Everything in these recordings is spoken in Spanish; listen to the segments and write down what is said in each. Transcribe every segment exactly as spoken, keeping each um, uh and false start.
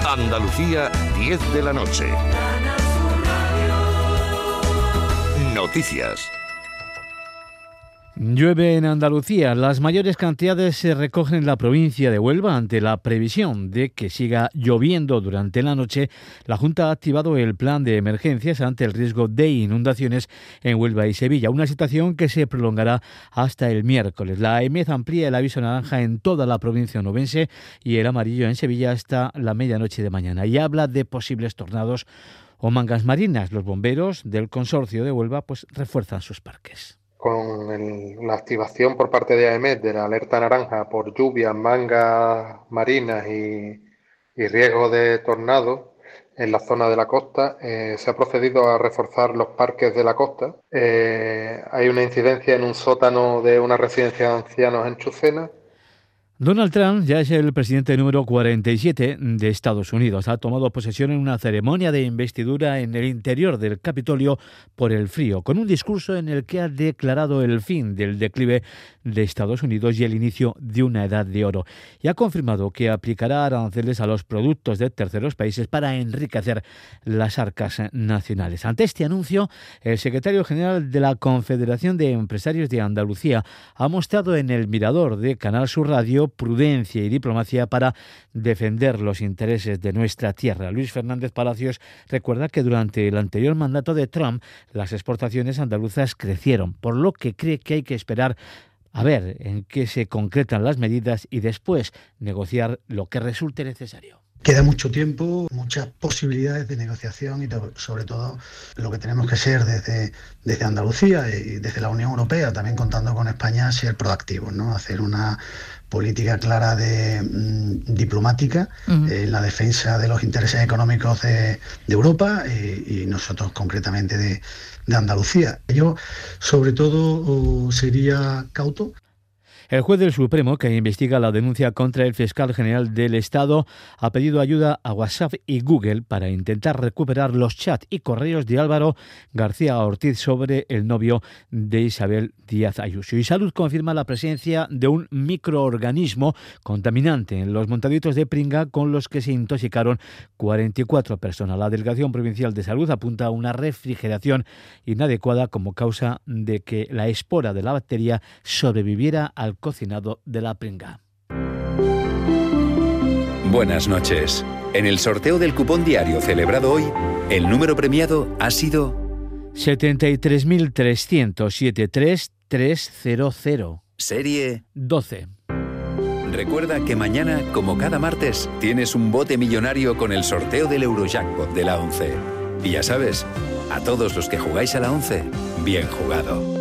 Andalucía, diez de la noche. Noticias. Llueve en Andalucía. Las mayores cantidades se recogen en la provincia de Huelva. Ante la previsión de que siga lloviendo durante la noche, la Junta ha activado el plan de emergencias ante el riesgo de inundaciones en Huelva y Sevilla, una situación que se prolongará hasta el miércoles. La AEMET amplía el aviso naranja en toda la provincia onubense y el amarillo en Sevilla hasta la medianoche de mañana, y habla de posibles tornados o mangas marinas. Los bomberos del consorcio de Huelva pues refuerzan sus parques. Con el, la activación por parte de AEMET de la alerta naranja por lluvias, mangas marinas y, y riesgo de tornado en la zona de la costa, eh, se ha procedido a reforzar los parques de la costa. Eh, hay una incidencia en un sótano de una residencia de ancianos en Chucena. Donald Trump ya es el presidente número cuarenta y siete de Estados Unidos. Ha tomado posesión en una ceremonia de investidura en el interior del Capitolio por el frío, con un discurso en el que ha declarado el fin del declive de Estados Unidos y el inicio de una edad de oro. Y ha confirmado que aplicará aranceles a los productos de terceros países para enriquecer las arcas nacionales. Ante este anuncio, el secretario general de la Confederación de Empresarios de Andalucía ha mostrado en el Mirador de Canal Sur Radio prudencia y diplomacia para defender los intereses de nuestra tierra. Luis Fernández Palacios recuerda que durante el anterior mandato de Trump las exportaciones andaluzas crecieron, por lo que cree que hay que esperar a ver en qué se concretan las medidas y después negociar lo que resulte necesario. Queda mucho tiempo, muchas posibilidades de negociación y sobre todo lo que tenemos que ser desde, desde Andalucía y desde la Unión Europea, también contando con España, ser proactivos, ¿no? Hacer una política clara de mmm, diplomática en uh-huh. eh, la defensa de los intereses económicos de, de Europa y, y nosotros concretamente de, de Andalucía. Yo sobre todo oh, sería cauto. El juez del Supremo, que investiga la denuncia contra el fiscal general del Estado, ha pedido ayuda a WhatsApp y Google para intentar recuperar los chats y correos de Álvaro García Ortiz sobre el novio de Isabel Díaz Ayuso. Y Salud confirma la presencia de un microorganismo contaminante en los montaditos de Pringa con los que se intoxicaron cuarenta y cuatro personas. La Delegación Provincial de Salud apunta a una refrigeración inadecuada como causa de que la espora de la bacteria sobreviviera al cocinado de la pringa. Buenas noches. En el sorteo del cupón diario celebrado hoy, el número premiado ha sido setenta y tres mil trescientos setenta y tres mil trescientos. Serie doce. Recuerda que mañana, como cada martes, tienes un bote millonario con el sorteo del Eurojackpot de la once. Y ya sabes, a todos los que jugáis a la once, bien jugado.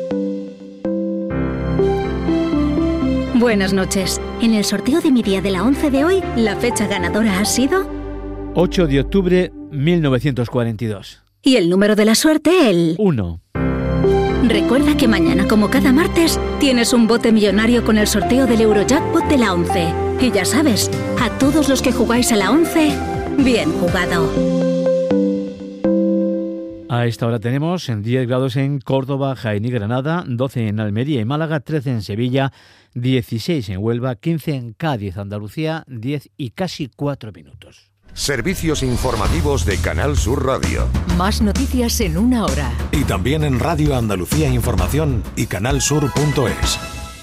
Buenas noches. En el sorteo de mi día de la once de hoy, la fecha ganadora ha sido ocho de octubre de mil novecientos cuarenta y dos. Y el número de la suerte, el uno. Recuerda que mañana, como cada martes, tienes un bote millonario con el sorteo del Eurojackpot de la once. Y ya sabes, a todos los que jugáis a la once, bien jugado. A esta hora tenemos diez grados en Córdoba, Jaén y Granada, doce en Almería y Málaga, trece en Sevilla, dieciséis en Huelva, quince en Cádiz, Andalucía, diez y casi cuatro minutos. Servicios informativos de Canal Sur Radio. Más noticias en una hora. Y también en Radio Andalucía Información y canalsur punto es.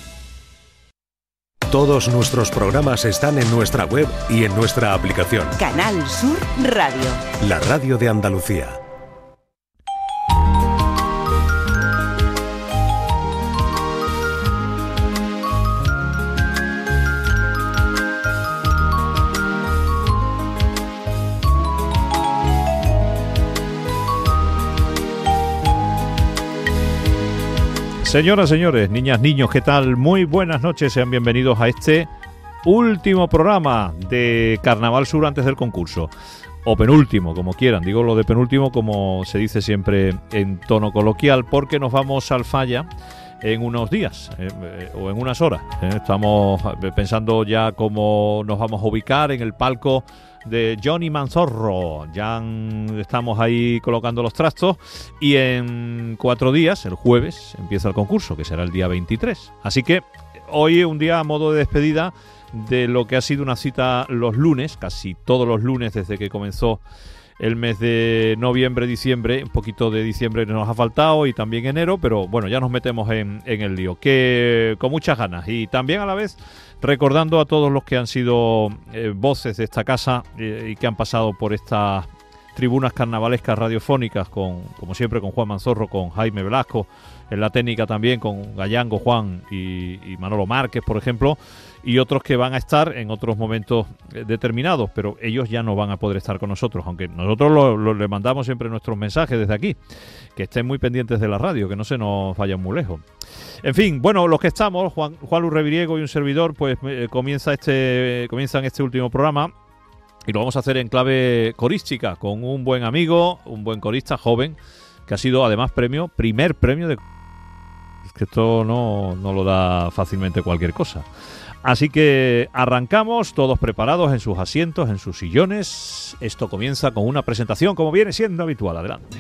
Todos nuestros programas están en nuestra web y en nuestra aplicación. Canal Sur Radio. La radio de Andalucía. Señoras, señores, niñas, niños, ¿qué tal? Muy buenas noches, sean bienvenidos a este último programa de Carnaval Sur antes del concurso. O penúltimo, como quieran. Digo lo de penúltimo como se dice siempre en tono coloquial, porque nos vamos al Falla en unos días eh, eh, o en unas horas. Eh. Estamos pensando ya cómo nos vamos a ubicar en el palco de Johnny Manzorro. Ya estamos ahí colocando los trastos y en cuatro días, el jueves, empieza el concurso, que será el día veintitrés. Así que hoy un día a modo de despedida de lo que ha sido una cita los lunes, casi todos los lunes desde que comenzó el mes de noviembre, diciembre. Un poquito de diciembre nos ha faltado y también enero, pero bueno, ya nos metemos en, en el lío, que con muchas ganas, y también a la vez recordando a todos los que han sido eh, voces de esta casa eh, y que han pasado por estas tribunas carnavalescas radiofónicas, con, como siempre, con Juan Manzorro, con Jaime Velasco, en la técnica también, con Gallango, Juan y, y Manolo Márquez, por ejemplo, y otros que van a estar en otros momentos determinados, pero ellos ya no van a poder estar con nosotros, aunque nosotros lo, lo, le mandamos siempre nuestros mensajes desde aquí, que estén muy pendientes de la radio, que no se nos vayan muy lejos. En fin, bueno, los que estamos, Juan, Juan Luis Reviriego y un servidor, pues eh, comienza este, comienzan este último programa, y lo vamos a hacer en clave corística, con un buen amigo, un buen corista joven, que ha sido además premio, primer premio de... Es que esto no, no lo da fácilmente cualquier cosa. Así que arrancamos, todos preparados en sus asientos, en sus sillones. Esto comienza con una presentación, como viene siendo habitual. Adelante.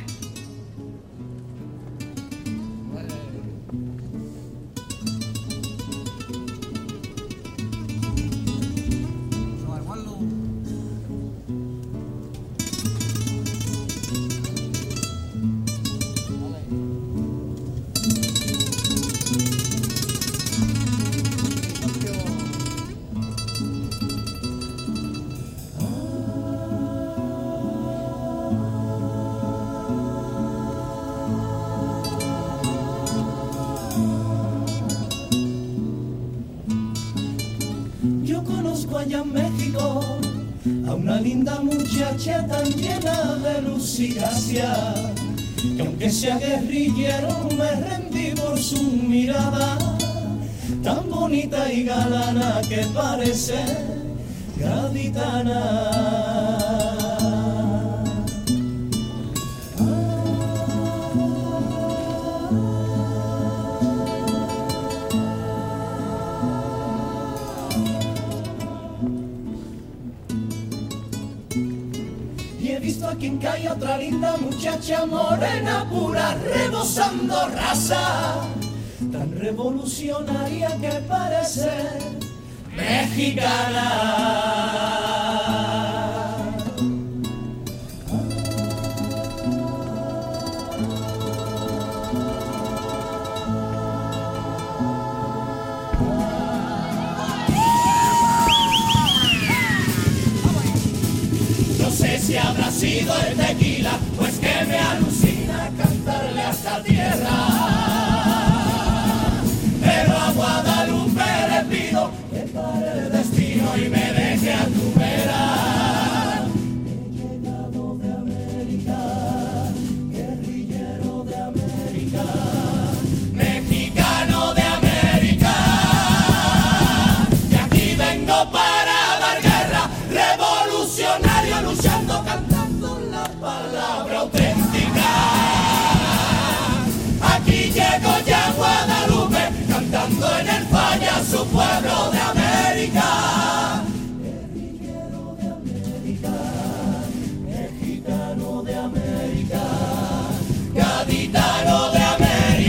Allá en México a una linda muchacha tan llena de luz y gracia, que aunque sea guerrillero me rendí por su mirada, tan bonita y galana que parece gaditana. Quien que hay otra linda muchacha morena pura rebosando raza, tan revolucionaria que parece mexicana. No sé si habrá sido el tequila, pues que me alucina cantarle a esta tierra. Pero a Guadalupe le pido que pare el destino y me deje a tu vera. He llegado de América, guerrillero de América, mexicano de América, y aquí vengo para dar guerra, revolucionario luchando, cantando la palabra auténtica. Aquí llego ya a Guadalupe, cantando en el falla su pueblo de América. Guerrillero de América, mexicano de América, gaditano de América.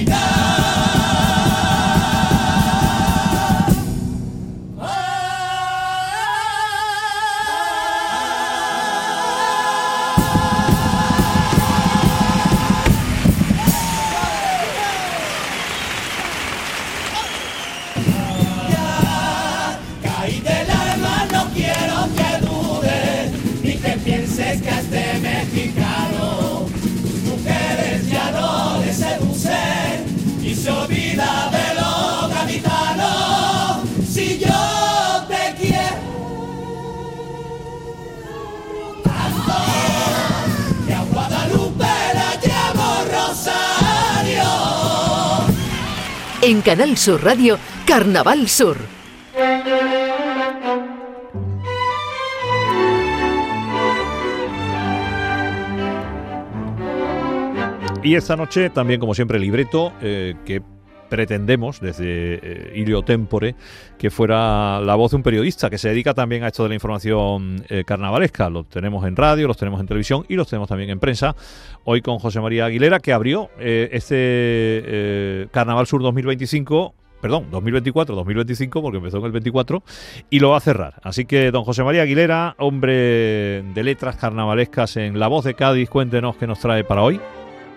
Pienses que este mexicano mujeres ya no le seducen y se olvida de lo gaditano. Si yo te quiero tanto, que a Guadalupe la llamo Rosario. En Canal Sur Radio, Carnaval Sur. Y esta noche también, como siempre, libreto eh, que pretendemos desde eh, Ilio Tempore que fuera la voz de un periodista que se dedica también a esto de la información eh, carnavalesca. Los tenemos en radio, los tenemos en televisión y los tenemos también en prensa. Hoy con José María Aguilera, que abrió eh, este eh, Carnaval Sur dos mil veinticinco perdón, dos mil veinticuatro dos mil veinticinco, porque empezó en el veinticuatro, y lo va a cerrar. Así que don José María Aguilera, hombre de letras carnavalescas en La Voz de Cádiz, cuéntenos qué nos trae para hoy.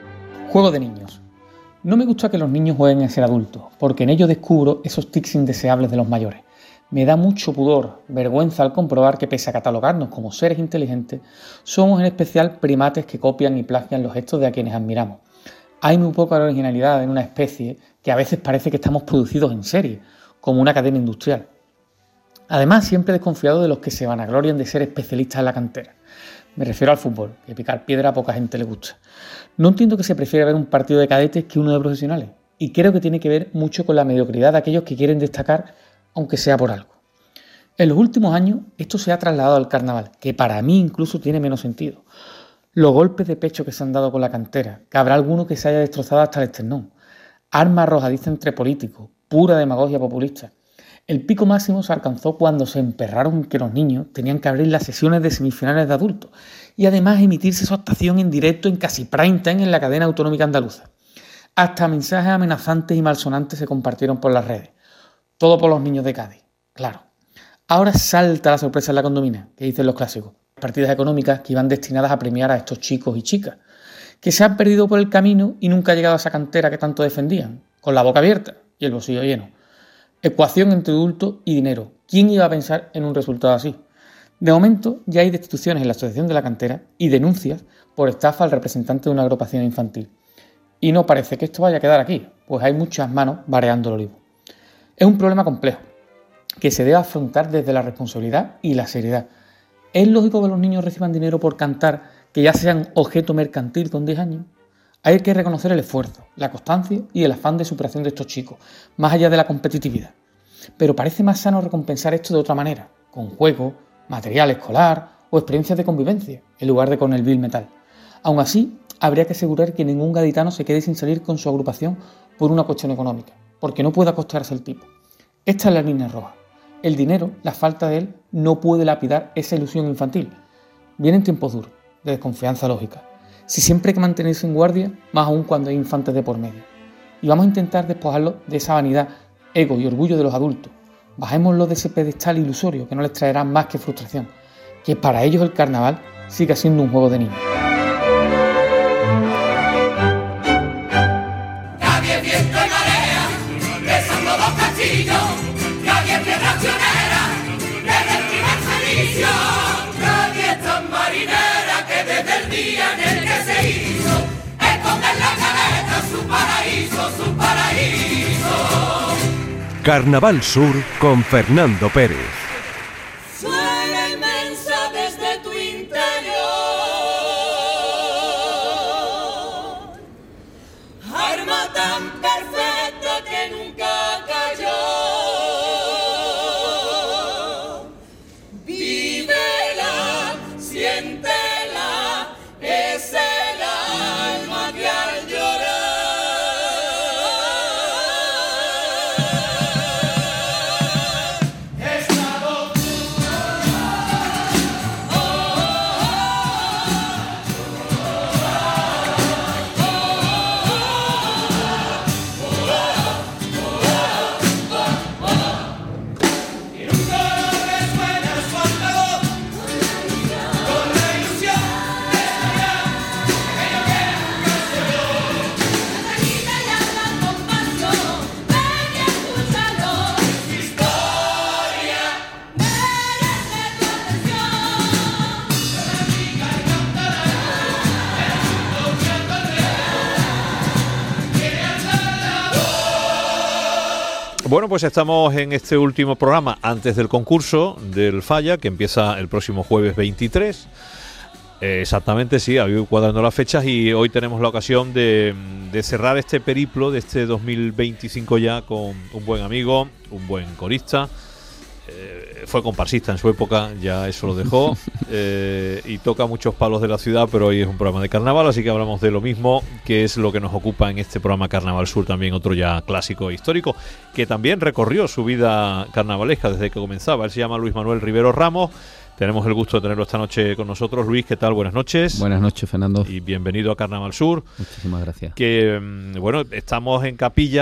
Juego de niños. No me gusta que los niños jueguen a ser adultos, porque en ello descubro esos tics indeseables de los mayores. Me da mucho pudor, vergüenza al comprobar que pese a catalogarnos como seres inteligentes, somos en especial primates que copian y plagian los gestos de a quienes admiramos. Hay muy poca originalidad en una especie que a veces parece que estamos producidos en serie, como una cadena industrial. Además, siempre he desconfiado de los que se vanaglorian de ser especialistas en la cantera. Me refiero al fútbol, que picar piedra a poca gente le gusta. No entiendo que se prefiera ver un partido de cadetes que uno de profesionales, y creo que tiene que ver mucho con la mediocridad de aquellos que quieren destacar, aunque sea por algo. En los últimos años esto se ha trasladado al carnaval, que para mí incluso tiene menos sentido. Los golpes de pecho que se han dado con la cantera, que habrá alguno que se haya destrozado hasta el esternón. Arma arrojadiza entre políticos, pura demagogia populista. El pico máximo se alcanzó cuando se emperraron que los niños tenían que abrir las sesiones de semifinales de adultos y además emitirse su actuación en directo en casi prime time en la cadena autonómica andaluza. Hasta mensajes amenazantes y malsonantes se compartieron por las redes. Todo por los niños de Cádiz, claro. Ahora salta la sorpresa en la condomina, que dicen los clásicos. Partidas económicas que iban destinadas a premiar a estos chicos y chicas, que se han perdido por el camino y nunca ha llegado a esa cantera que tanto defendían, con la boca abierta y el bolsillo lleno. Ecuación entre adulto y dinero. ¿Quién iba a pensar en un resultado así? De momento ya hay destituciones en la Asociación de la Cantera y denuncias por estafa al representante de una agrupación infantil. Y no parece que esto vaya a quedar aquí, pues hay muchas manos bareando el olivo. Es un problema complejo, que se debe afrontar desde la responsabilidad y la seriedad. ¿Es lógico que los niños reciban dinero por cantar, que ya sean objeto mercantil con diez años? Hay que reconocer el esfuerzo, la constancia y el afán de superación de estos chicos, más allá de la competitividad. Pero parece más sano recompensar esto de otra manera, con juegos, material escolar o experiencias de convivencia, en lugar de con el vil metal. Aún así, habría que asegurar que ningún gaditano se quede sin salir con su agrupación por una cuestión económica, porque no pueda costearse el tipo. Esta es la línea roja. El dinero, la falta de él, no puede lapidar esa ilusión infantil. Vienen tiempos duros, de desconfianza lógica. Si siempre hay que mantenerse en guardia, más aún cuando hay infantes de por medio. Y vamos a intentar despojarlo de esa vanidad, ego y orgullo de los adultos. Bajémoslo de ese pedestal ilusorio que no les traerá más que frustración. Que para ellos el carnaval siga siendo un juego de niños. Nadie viento y marea, besando los castillos. Nadie piedra accionera, desde el primer servicio. Nadie es tan marinera que desde el día en el que se hizo, esconde en la caleta su paraíso, su paraíso. Carnaval Sur con Fernando Pérez. Suena inmensa desde tu interior, arma tan perfecta que nunca cayó. Vívela, siéntela, es el alma que al llorar esta voz. Y un coro resuena su altavoz con la ilusión de soñar que yo quiero canción. Tranquila y habla con pasión, ven y escúchalo. Su historia merece tu atención. Cada chica cantará, el mundo se atorrea, quiere alzar la voz. Bueno, pues estamos en este último programa antes del concurso del Falla, que empieza el próximo jueves veintitrés. Eh, exactamente, sí, había ido cuadrando las fechas y hoy tenemos la ocasión de, de cerrar este periplo de este dos mil veinticinco ya con un buen amigo, un buen corista. Eh, fue comparsista en su época, ya eso lo dejó, eh, y toca muchos palos de la ciudad, pero hoy es un programa de carnaval, así que hablamos de lo mismo, que es lo que nos ocupa en este programa Carnaval Sur, también otro ya clásico e histórico, que también recorrió su vida carnavalesca desde que comenzaba. Él se llama Luis Manuel Rivero Ramos. Tenemos el gusto de tenerlo esta noche con nosotros. Luis, ¿qué tal? Buenas noches. Buenas noches, Fernando. Y bienvenido a Carnaval Sur. Muchísimas gracias. Que, bueno, estamos en capilla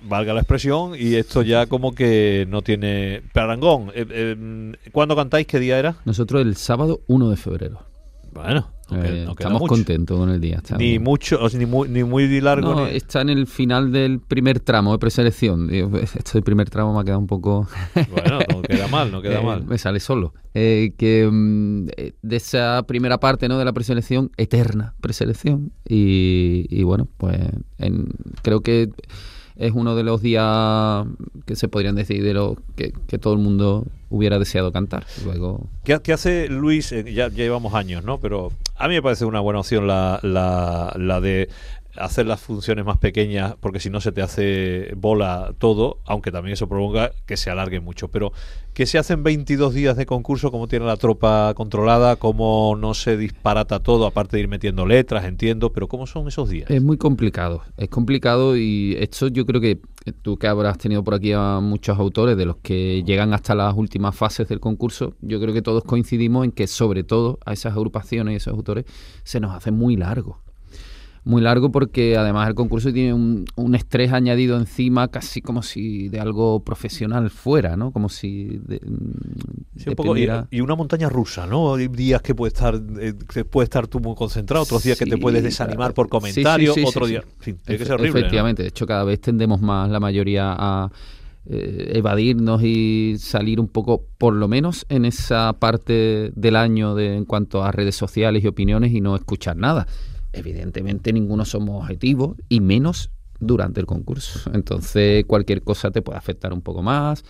valga la expresión, y esto ya como que no tiene parangón. Eh, eh, ¿Cuándo cantáis? ¿Qué día era? Nosotros el sábado uno de febrero. Bueno, no queda, eh, no queda estamos mucho. contentos con el día. Está ni bien. mucho, o sea, ni muy, ni muy largo. No, ni... está en el final del primer tramo de preselección. Digo, esto del primer tramo me ha quedado un poco... Bueno, no queda mal, no queda eh, mal. Me sale solo. Eh, que mm, de esa primera parte, ¿no?, de la preselección, eterna preselección. Y, y bueno, pues en, creo que es uno de los días que se podrían decir de los que, que todo el mundo hubiera deseado cantar. Luego, ¿Qué, qué hace Luis? Eh, ya, ya llevamos años, ¿no? Pero a mí me parece una buena opción la, la, la de hacer las funciones más pequeñas, porque si no se te hace bola todo, aunque también eso provoca que se alargue mucho. Pero que se hacen veintidós días de concurso, como tiene la tropa controlada, cómo no se disparata todo, aparte de ir metiendo letras, entiendo, pero ¿cómo son esos días? es muy complicado, es complicado y esto yo creo que tú, que habrás tenido por aquí a muchos autores de los que llegan hasta las últimas fases del concurso, yo creo que todos coincidimos en que sobre todo a esas agrupaciones y esos autores se nos hace muy largo. Muy largo porque además el concurso tiene un, un estrés añadido encima, casi como si de algo profesional fuera, ¿no? Como si de, sí, un poco, y, y una montaña rusa, ¿no? Hay días que puedes estar eh, que puedes estar tú muy concentrado, otros días sí, que te puedes desanimar claro. por comentarios, sí, sí, sí, otro sí, día... Sí. En fin, tiene que ser horrible, efectivamente, ¿no? De hecho cada vez tendemos más la mayoría a eh, evadirnos y salir un poco, por lo menos en esa parte del año de, en cuanto a redes sociales y opiniones, y no escuchar nada. Evidentemente ninguno somos objetivos, y menos durante el concurso. Entonces cualquier cosa te puede afectar un poco más.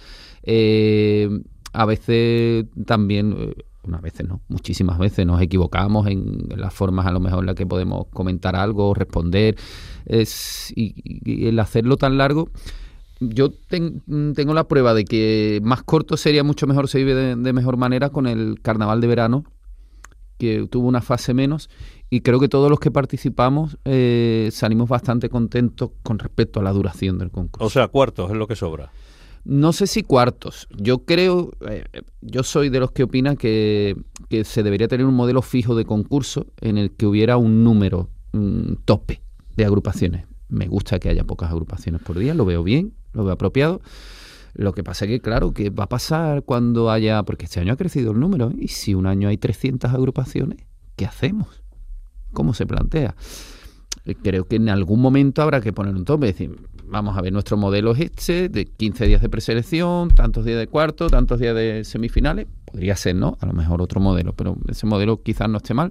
Eh, a veces también, eh, unas veces no, muchísimas veces nos equivocamos en, en las formas a lo mejor en las que podemos comentar algo, responder. Es, y, y el hacerlo tan largo, yo ten, tengo la prueba de que más corto sería mucho mejor, se vive de, de mejor manera con el carnaval de verano, que tuvo una fase menos. Y creo que todos los que participamos eh, salimos bastante contentos con respecto a la duración del concurso. O sea, cuartos es lo que sobra. No sé si cuartos. Yo creo, eh, yo soy de los que opinan que, que se debería tener un modelo fijo de concurso en el que hubiera un número un tope de agrupaciones. Me gusta que haya pocas agrupaciones por día, lo veo bien, lo veo apropiado. Lo que pasa es que, claro, ¿qué va a pasar cuando haya...? Porque este año ha crecido el número, ¿eh? Y si un año hay trescientas agrupaciones, ¿qué hacemos? ¿Cómo se plantea? Creo que en algún momento habrá que poner un tope, es decir, vamos a ver, nuestro modelo es este, de quince días de preselección, tantos días de cuarto, tantos días de semifinales, podría ser, ¿no? A lo mejor otro modelo, pero ese modelo quizás no esté mal.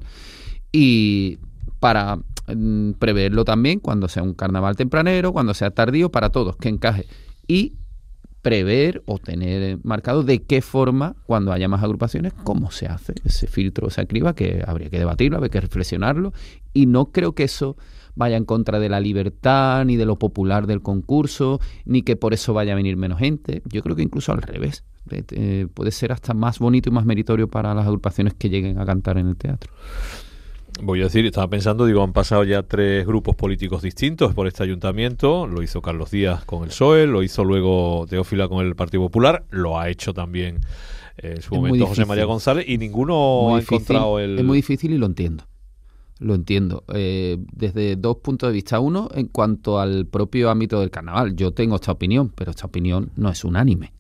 Y para mm, preverlo también, cuando sea un carnaval tempranero, cuando sea tardío, para todos, que encaje. Y prever o tener marcado de qué forma, cuando haya más agrupaciones, cómo se hace ese filtro, esa criba, que habría que debatirlo, habría que reflexionarlo, y no creo que eso vaya en contra de la libertad, ni de lo popular del concurso, ni que por eso vaya a venir menos gente. Yo creo que incluso al revés, eh, puede ser hasta más bonito y más meritorio para las agrupaciones que lleguen a cantar en el teatro. Voy a decir, estaba pensando, digo, han pasado ya tres grupos políticos distintos por este ayuntamiento. Lo hizo Carlos Díaz con el P S O E, lo hizo luego Teófila con el Partido Popular, lo ha hecho también eh, en su es momento José María González, y ninguno muy ha difícil, encontrado el... Es muy difícil y lo entiendo. Lo entiendo. Eh, desde dos puntos de vista. Uno, en cuanto al propio ámbito del carnaval. Yo tengo esta opinión, pero esta opinión no es unánime.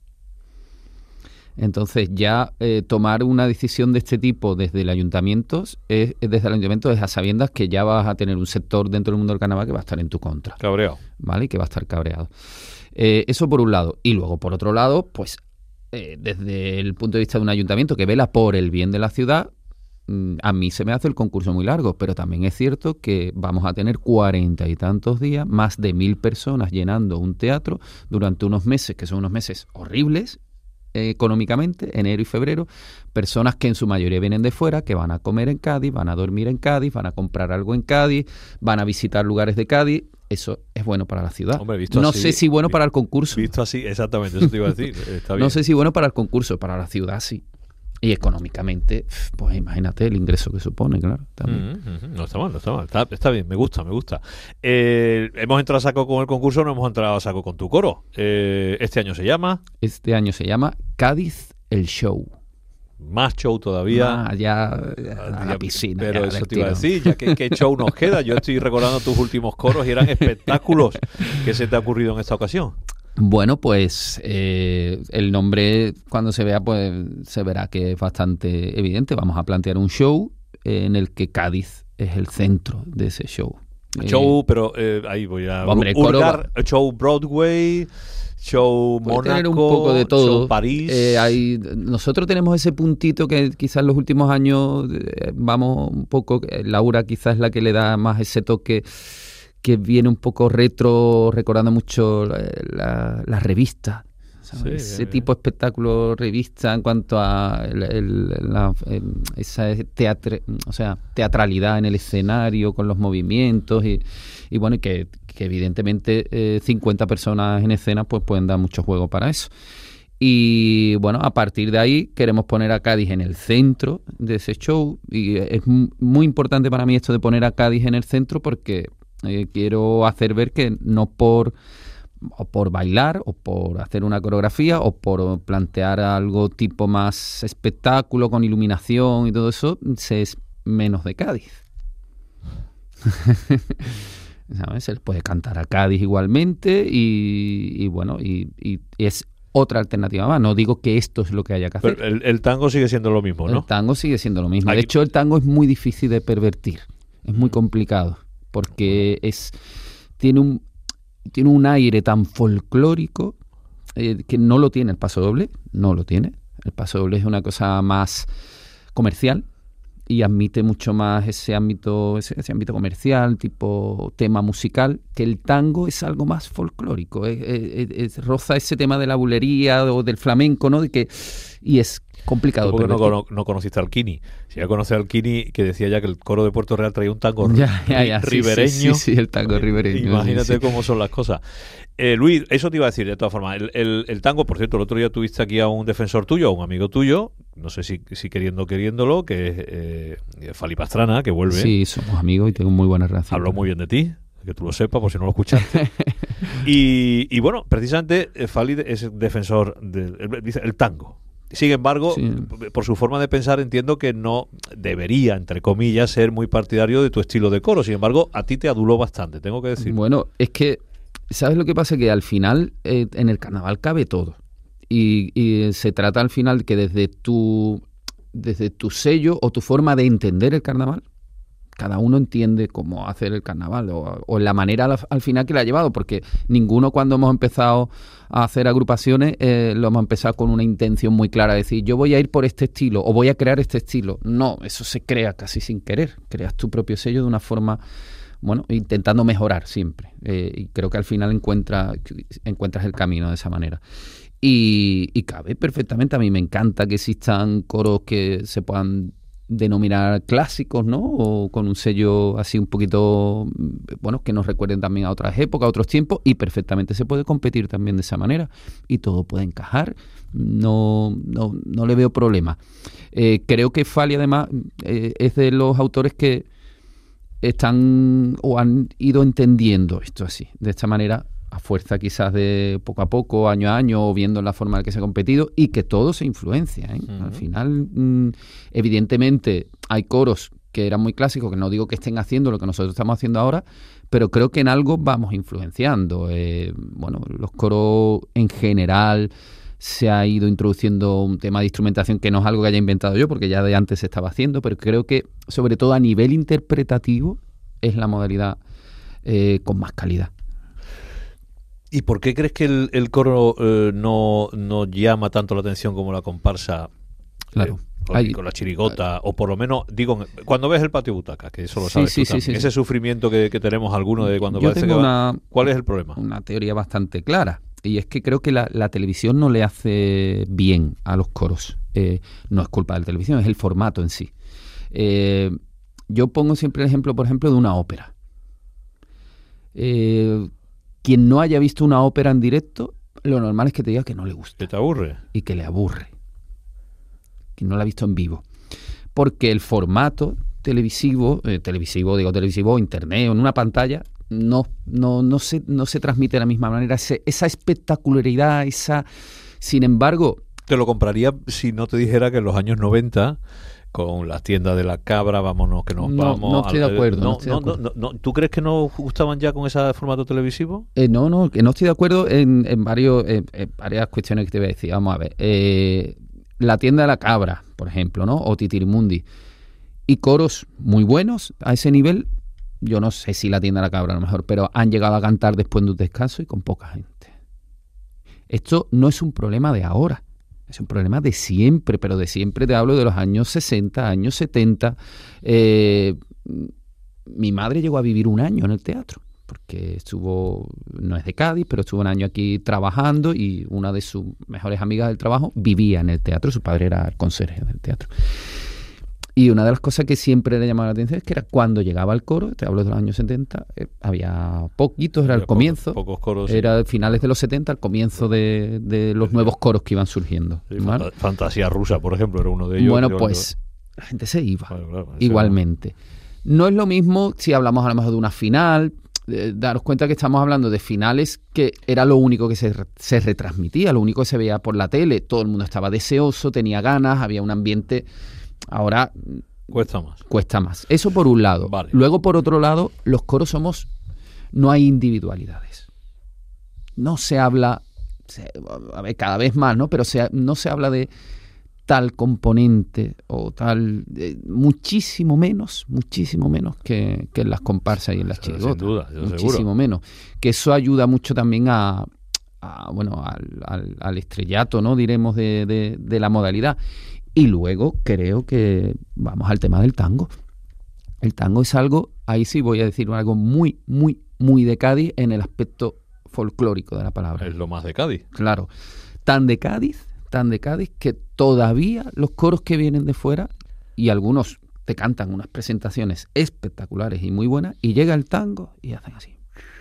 Entonces ya eh, tomar una decisión de este tipo desde el ayuntamiento es, desde el ayuntamiento es a sabiendas que ya vas a tener un sector dentro del mundo del carnaval que va a estar en tu contra. Cabreado. ¿Vale? Y que va a estar cabreado. Eh, eso por un lado. Y luego, por otro lado, pues eh, desde el punto de vista de un ayuntamiento que vela por el bien de la ciudad, mm, a mí se me hace el concurso muy largo, pero también es cierto que vamos a tener cuarenta y tantos días, más de mil personas llenando un teatro durante unos meses, que son unos meses horribles, económicamente, enero y febrero, personas que en su mayoría vienen de fuera, que van a comer en Cádiz, van a dormir en Cádiz, van a comprar algo en Cádiz, van a visitar lugares de Cádiz. Eso es bueno para la ciudad. Hombre, visto no así, sé si bueno para el concurso. Visto así, exactamente, eso te iba a decir. Está bien. No sé si bueno para el concurso, para la ciudad sí. Y económicamente, pues imagínate el ingreso que supone, claro. También. Mm-hmm. No está mal, no está mal. Está, está bien, me gusta, me gusta. Eh, ¿Hemos entrado a saco con el concurso o no hemos entrado a saco con tu coro? Eh, ¿Este año se llama? Este año se llama Cádiz el Show. más show todavía. Ah, ya a la piscina. Pero ya, eso te iba a decir, ya que qué show nos queda. Yo estoy recordando tus últimos coros y eran espectáculos. ¿Qué se te ha ocurrido en esta ocasión? Bueno, pues eh, el nombre, cuando se vea, pues se verá que es bastante evidente. Vamos a plantear un show en el que Cádiz es el centro de ese show. Show, eh, pero eh, ahí voy a hombre, hurgar, show Broadway, show Puede tener Mónaco, un poco de todo. show París. Eh, hay, nosotros tenemos ese puntito que quizás en los últimos años eh, vamos un poco, eh, Laura quizás es la que le da más ese toque que viene un poco retro, recordando mucho la, la, la revista. Sí, ese tipo de espectáculo revista en cuanto a el, el, la, el, esa teatre, o sea, teatralidad en el escenario con los movimientos y, y bueno, que, que evidentemente eh, cincuenta personas en escena pues pueden dar mucho juego para eso. Y bueno, a partir de ahí queremos poner a Cádiz en el centro de ese show y es muy importante para mí esto de poner a Cádiz en el centro porque eh, quiero hacer ver que no por o por bailar, o por hacer una coreografía, o por plantear algo tipo más espectáculo, con iluminación y todo eso, se es menos de Cádiz. ¿Sabes? Se les puede cantar a Cádiz igualmente y, y bueno, y, y es otra alternativa más. No digo que esto es lo que haya que hacer. Pero el, el tango sigue siendo lo mismo, ¿no? El tango sigue siendo lo mismo. Aquí... De hecho, el tango es muy difícil de pervertir. Es muy complicado, porque es tiene un tiene un aire tan folclórico eh, que no lo tiene el paso doble, no lo tiene. El paso doble es una cosa más comercial y admite mucho más ese ámbito, ese, ese ámbito comercial, tipo tema musical, que el tango es algo más folclórico, es, es, es, roza ese tema de la bulería o del flamenco, ¿no? De que, y es complicado. ¿Por qué no, no, no conociste al Kini? Si ya conoces al Kini, que decía ya que el coro de Puerto Real traía un tango ya, ya, ya, ribereño. Sí, sí, sí, sí, el tango ribereño. Imagínate sí, sí. cómo son las cosas. Eh, Luis, eso te iba a decir de todas formas. El, el, el tango, por cierto, el otro día tuviste aquí a un defensor tuyo, a un amigo tuyo, no sé si, si queriendo queriéndolo, que es eh, Fali Pastrana, que vuelve. Sí, somos amigos y tengo muy buena relación. Habló muy bien de ti, que tú lo sepas por si no lo escuchaste. y, y bueno, precisamente Fali es defensor del dice el tango. Sin embargo, sí. por su forma de pensar entiendo que no debería, entre comillas, ser muy partidario de tu estilo de coro. Sin embargo, a ti te aduló bastante, tengo que decir. Bueno, es que, ¿sabes lo que pasa? Que al final eh, en el carnaval cabe todo. Y, y se trata al final que desde tu, desde tu sello o tu forma de entender el carnaval, cada uno entiende cómo hacer el carnaval o, o la manera al, al final que le ha llevado, porque ninguno cuando hemos empezado a hacer agrupaciones eh, lo hemos empezado con una intención muy clara, de decir yo voy a ir por este estilo o voy a crear este estilo. No, eso se crea casi sin querer, creas tu propio sello de una forma, bueno, intentando mejorar siempre eh, y creo que al final encuentra, encuentras el camino de esa manera. Y, y cabe perfectamente, a mí me encanta que existan coros que se puedan denominar clásicos, ¿no? O con un sello así un poquito, bueno, que nos recuerden también a otras épocas, a otros tiempos, y perfectamente se puede competir también de esa manera y todo puede encajar, no, no, no le veo problema. Eh, creo que Fali además eh, es de los autores que están o han ido entendiendo esto así, de esta manera, a fuerza quizás de poco a poco, año a año, o viendo la forma en la que se ha competido, y que todo se influencia, ¿eh? Uh-huh. Al final, mmm, evidentemente, hay coros que eran muy clásicos, que no digo que estén haciendo lo que nosotros estamos haciendo ahora, pero creo que en algo vamos influenciando. Eh, bueno, los coros en general se ha ido introduciendo un tema de instrumentación que no es algo que haya inventado yo, porque ya de antes se estaba haciendo, pero creo que, sobre todo a nivel interpretativo, es la modalidad eh, con más calidad. ¿Y por qué crees que el, el coro eh, no, no llama tanto la atención como la comparsa? Claro. Eh, con, Hay, con la chirigota, o por lo menos, digo, cuando ves el patio butaca, que eso lo sabes sí, tú sí, también, sí, sí, ese sí. sufrimiento que, que tenemos algunos de cuando Yo parece tengo que una, va, ¿cuál es el problema? Una teoría bastante clara, y es que creo que la, la televisión no le hace bien a los coros. Eh, no es culpa de la televisión, es el formato en sí. Eh, yo pongo siempre el ejemplo, por ejemplo, de una ópera. Eh... Quien no haya visto una ópera en directo, lo normal es que te diga que no le gusta. Que te aburre. Y que le aburre. Quien no la ha visto en vivo. Porque el formato televisivo, eh, televisivo, digo televisivo, internet o en una pantalla, no, no, no, se, no se transmite de la misma manera. Ese, esa espectacularidad, esa... Sin embargo, te lo compraría si no te dijera que en los años noventa, con las tiendas de la cabra, vámonos que nos no, vamos... No estoy de acuerdo. No, no, estoy no, de acuerdo. no, no, no, ¿tú crees que no gustaban ya con ese formato televisivo? Eh, no, no, que no estoy de acuerdo en, en, varios, eh, en varias cuestiones que te voy a decir. Vamos a ver. Eh, la tienda de la cabra, por ejemplo, ¿no? O Titirimundi. Y coros muy buenos a ese nivel. Yo no sé si la tienda de la cabra a lo mejor, pero han llegado a cantar después de un descanso y con poca gente. Esto no es un problema de ahora. Es un problema de siempre, pero de siempre te hablo de los años sesenta, años setenta. Eh, mi madre llegó a vivir un año en el teatro, porque estuvo, no es de Cádiz, pero estuvo un año aquí trabajando y una de sus mejores amigas del trabajo vivía en el teatro. Su padre era el conserje del teatro. Y una de las cosas que siempre le llamaba la atención es que era cuando llegaba al coro, te hablo de los años setenta, eh, había poquitos, era el comienzo, pocos, pocos coros, era sí. finales de los setenta, el comienzo de, de los nuevos coros que iban surgiendo. Sí, ¿vale? Fantasía Rusa, por ejemplo, era uno de ellos. Bueno, yo, pues yo... la gente se iba, bueno, claro, igualmente. No es lo mismo si hablamos a lo mejor de una final, eh, daros cuenta que estamos hablando de finales que era lo único que se, se retransmitía, lo único que se veía por la tele, todo el mundo estaba deseoso, tenía ganas, había un ambiente... Ahora... Cuesta más. Cuesta más. Eso por un lado. Vale. Luego, por otro lado, los coros somos... No hay individualidades. No se habla... Se, a ver, cada vez más, ¿no? Pero se, no se habla de tal componente o tal... Eh, muchísimo menos, muchísimo menos que, que en las comparsas y en las chirigotas. Sin duda, yo muchísimo seguro. menos. Que eso ayuda mucho también a... a bueno, al, al, al estrellato, ¿no? Diremos de, de, de la modalidad. Y luego creo que vamos al tema del tango. El tango es algo, ahí sí voy a decir algo muy, muy, muy de Cádiz en el aspecto folclórico de la palabra. Es lo más de Cádiz. Claro. Tan de Cádiz, tan de Cádiz, que todavía los coros que vienen de fuera, y algunos te cantan unas presentaciones espectaculares y muy buenas, y llega el tango y hacen así,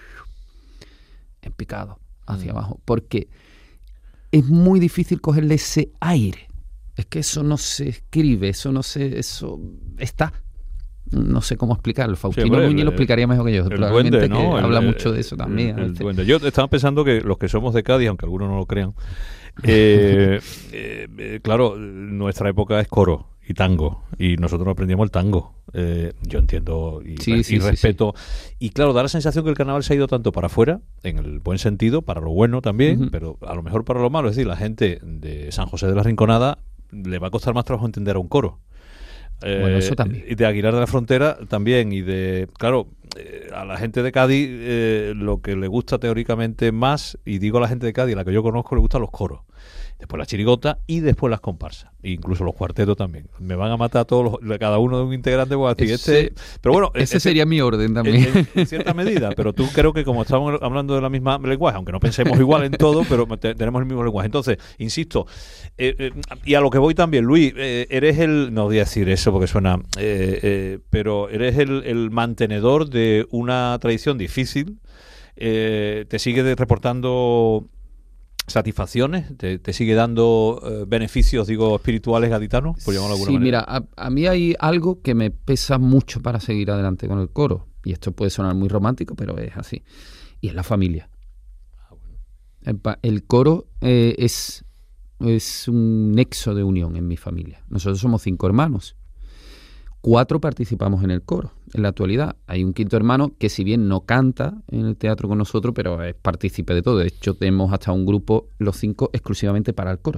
en picado, hacia mm. abajo. Porque es muy difícil cogerle ese aire. Es que eso no se escribe, eso no se, eso está. No sé cómo explicarlo. Faustino sí, Núñez lo explicaría mejor que yo. El duende, ¿no? Que habla el, mucho de eso también. El, el duende. Yo estaba pensando que los que somos de Cádiz, aunque algunos no lo crean, eh, eh, claro, nuestra época es coro y tango, y nosotros aprendíamos el tango. Eh, yo entiendo y, sí, y sí, respeto. Sí, sí. Y claro, da la sensación que el carnaval se ha ido tanto para afuera, en el buen sentido, para lo bueno también, uh-huh. pero a lo mejor para lo malo. Es decir, la gente de San José de la Rinconada le va a costar más trabajo entender a un coro. Eh, bueno, eso también. Y de Aguilar de la Frontera también. Y de, claro, eh, a la gente de Cádiz eh, lo que le gusta teóricamente más, y digo a la gente de Cádiz, a la que yo conozco, le gustan los coros. Después la chirigota y después las comparsas. E incluso los cuartetos también. Me van a matar a todos los, cada uno de un integrante. Voy a decir, ese, este, pero bueno, ese este, sería mi orden también. En, en cierta medida. Pero tú creo que como estamos hablando de la misma lenguaje, aunque no pensemos igual en todo, pero te, tenemos el mismo lenguaje. Entonces, insisto, eh, eh, y a lo que voy también, Luis, eh, eres el, no voy a decir eso porque suena, eh, eh, pero eres el, el mantenedor de una tradición difícil. Eh, te sigue reportando satisfacciones, te, te sigue dando eh, beneficios, digo, espirituales gaditanos, por llamarlo de alguna sí, manera. Mira, a, a mí hay algo que me pesa mucho para seguir adelante con el coro, y esto puede sonar muy romántico, pero es así, y es la familia. Ah, bueno. el, el coro eh, es, es un nexo de unión en mi familia. Nosotros somos cinco hermanos. Cuatro participamos en el coro. En la actualidad hay un quinto hermano que, si bien no canta en el teatro con nosotros, pero es partícipe de todo. De hecho, tenemos hasta un grupo, los cinco, exclusivamente para el coro.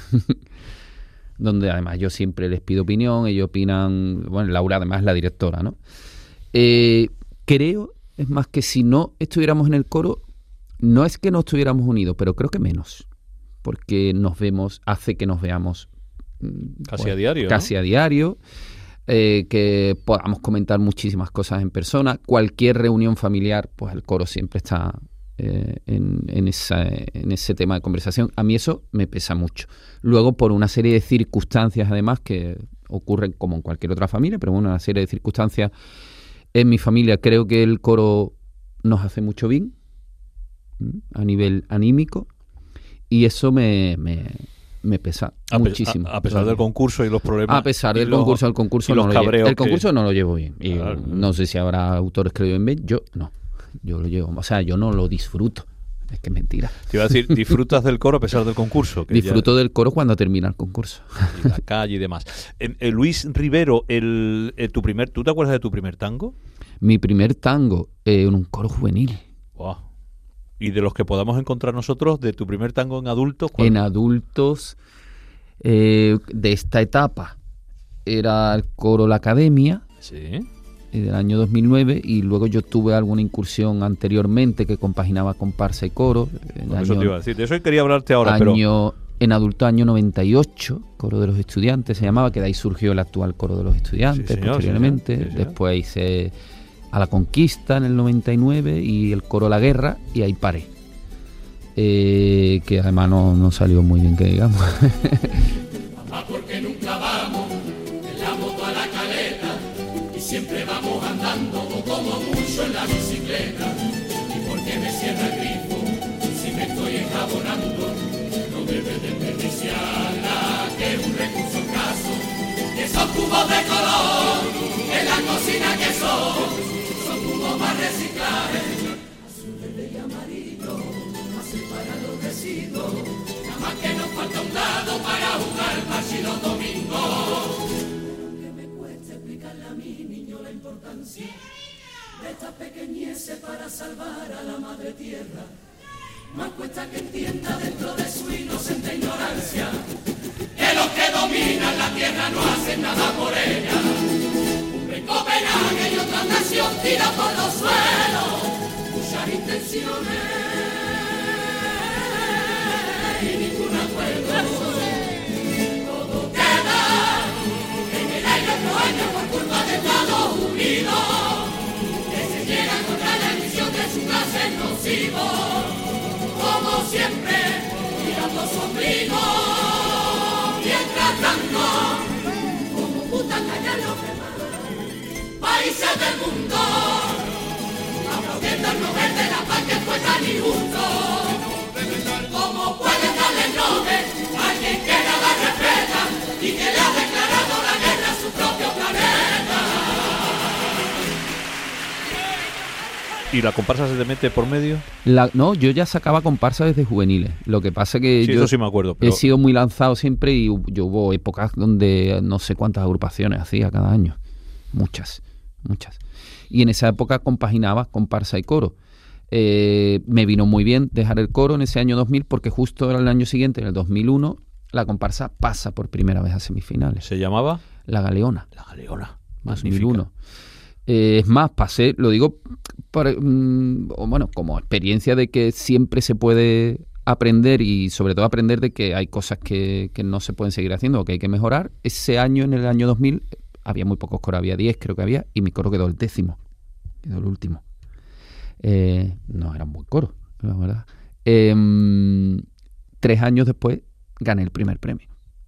Donde además yo siempre les pido opinión, ellos opinan... Bueno, Laura además es la directora, ¿no? Eh, creo, es más, que si no estuviéramos en el coro, no es que no estuviéramos unidos, pero creo que menos. Porque nos vemos, hace que nos veamos... Casi pues, a diario, Casi ¿no? a diario. Eh, que podamos comentar muchísimas cosas en persona. Cualquier reunión familiar, pues el coro siempre está eh, en, en, esa, en ese tema de conversación. A mí eso me pesa mucho. Luego, por una serie de circunstancias, además, que ocurren como en cualquier otra familia, pero bueno, una serie de circunstancias en mi familia, creo que el coro nos hace mucho bien a nivel anímico, y eso me... me me pesa a muchísimo. A, a pesar del concurso y los problemas. A pesar del los, concurso, el concurso no lo llevo. El concurso que... no lo llevo bien. Y claro. No sé si habrá autores que lo lleven bien. Yo no. Yo lo llevo. O sea, yo no lo disfruto. Es que es mentira. Te iba a decir, ¿disfrutas del coro a pesar del concurso? Que Disfruto ya... del coro cuando termina el concurso. Y la calle y demás. Eh, eh, Luis Rivero, el, eh, tu primer, ¿tú te acuerdas de tu primer tango? Mi primer tango eh, en un coro juvenil. Wow. ¿Y de los que podamos encontrar nosotros, de tu primer tango en adultos? ¿Cuál? En adultos eh, de esta etapa era el coro La Academia. Sí. Del año dos mil nueve, y luego yo tuve alguna incursión anteriormente que compaginaba comparsa y coro. Por eso te iba a decir, de eso quería hablarte ahora. Año, pero... En adulto, año noventa y ocho, Coro de los Estudiantes se llamaba, que de ahí surgió el actual Coro de los Estudiantes, sí, señor, posteriormente. Sí, señor. Sí, señor. Después hice A la Conquista en el noventa y nueve y el Coro La Guerra, y ahí paré. Eh, que además no, no salió muy bien, que digamos. Porque nunca vamos en la moto a la caleta, y siempre vamos andando o como mucho en la bicicleta. Y porque me cierra el grifo si me estoy enjabonando, no debe desperdiciarla, que es un recurso escaso. Que son cubos de color en la cocina, que son son cubos más reciclables, azules y amarillo, más para los residuos. Nada más que nos falta un dado para jugar parche los domingos. De estas pequeñeces para salvar a la madre tierra, más cuesta que entienda dentro de su inocente ignorancia que los que dominan la tierra no hacen nada por ella. Un Copenhague y otra nación tira por los suelos muchas intenciones y ningún acuerdo. Todo queda en el aire otro año por culpa de Estados Unidos, que se llega contra la emisión de su clase nocivo. Como siempre, mirando su ombligo, mientras tanto, como puta callar los demás países del mundo, aplaudiendo el Nobel de la Paz que fue tan injusto. ¿Cómo pueden darle el Nobel a quien que nada respeta y que le ha declarado la guerra a su propio planeta? ¿Y la comparsa se te mete por medio? La, no, yo ya sacaba comparsa desde juveniles. Lo que pasa que sí, yo eso sí me acuerdo, pero... he sido muy lanzado siempre, y yo hubo épocas donde no sé cuántas agrupaciones hacía cada año. Muchas, muchas. Y en esa época compaginaba comparsa y coro. Eh, me vino muy bien dejar el coro en ese año dos mil, porque justo el año siguiente, en el dos mil uno, la comparsa pasa por primera vez a semifinales. ¿Se llamaba? La Galeona. La Galeona. dos mil uno. Eh, es más, pasé, lo digo para, mmm, bueno, como experiencia de que siempre se puede aprender, y sobre todo aprender de que hay cosas que, que no se pueden seguir haciendo o que hay que mejorar. Ese año, en el año dos mil, había muy pocos coros, había diez creo que había, y mi coro quedó el décimo, quedó el último. Eh, no era un buen coro, la verdad. Eh, tres años después gané el primer premio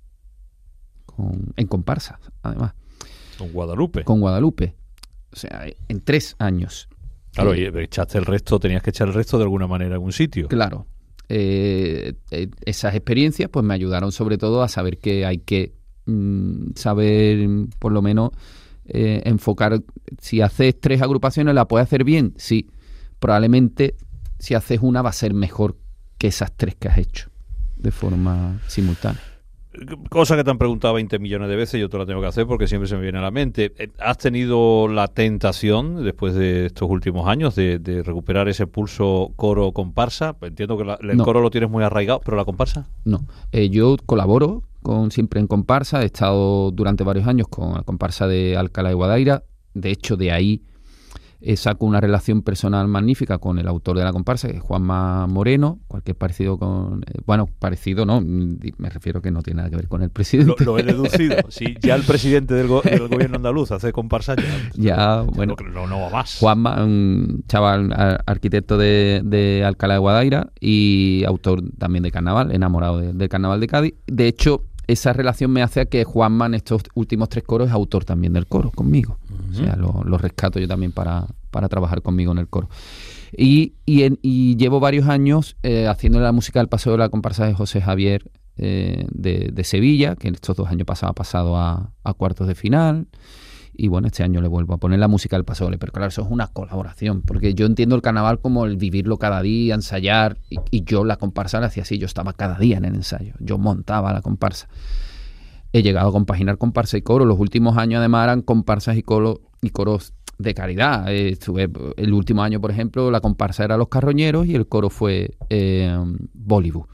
con, en comparsa, además. Con Guadalupe. Con Guadalupe. O sea, en tres años. Claro, eh, y echaste el resto, tenías que echar el resto de alguna manera en algún sitio. Claro. Eh, eh, esas experiencias pues me ayudaron sobre todo a saber que hay que mm, saber, por lo menos, eh, enfocar. Si haces tres agrupaciones, ¿la puedes hacer bien? Sí. Probablemente, si haces una, va a ser mejor que esas tres que has hecho de forma simultánea. Cosa que te han preguntado veinte millones de veces, yo te la tengo que hacer porque siempre se me viene a la mente. ¿Has tenido la tentación, después de estos últimos años, de, de recuperar ese pulso coro-comparsa? Entiendo que la, el no. coro lo tienes muy arraigado, pero la comparsa... No, eh, yo colaboro con siempre en comparsa, he estado durante varios años con la comparsa de Alcalá de Guadaira. De hecho, de ahí eh, saco una relación personal magnífica con el autor de la comparsa, que es Juanma Moreno, cualquier parecido con... Eh, bueno, parecido no, me refiero que no tiene nada que ver con el presidente. Lo, lo he deducido. Si ya el presidente del, go, del gobierno andaluz hace comparsa, ya, ya bueno, no, no va más. Juanma, un chaval arquitecto de, de Alcalá de Guadaira y autor también de carnaval, enamorado de, del carnaval de Cádiz. De hecho, esa relación me hace a que Juanma en estos últimos tres coros es autor también del coro conmigo. Uh-huh. O sea, lo, lo rescato yo también para, para trabajar conmigo en el coro. Y, y, en, y llevo varios años eh, haciendo la música del Paseo de la Comparsa de José Javier eh, de, de Sevilla, que en estos dos años pasados ha pasado a, a cuartos de final. Y bueno, este año le vuelvo a poner la música del Paso Doble, pero claro, eso es una colaboración, porque yo entiendo el carnaval como el vivirlo cada día, ensayar, y, y yo la comparsa la hacía así, yo estaba cada día en el ensayo, yo montaba la comparsa. He llegado a compaginar comparsa y coro, los últimos años además eran comparsas y, coro, y coros de caridad. Eh, estuve, el último año, por ejemplo, la comparsa era Los Carroñeros y el coro fue eh, Bollywood.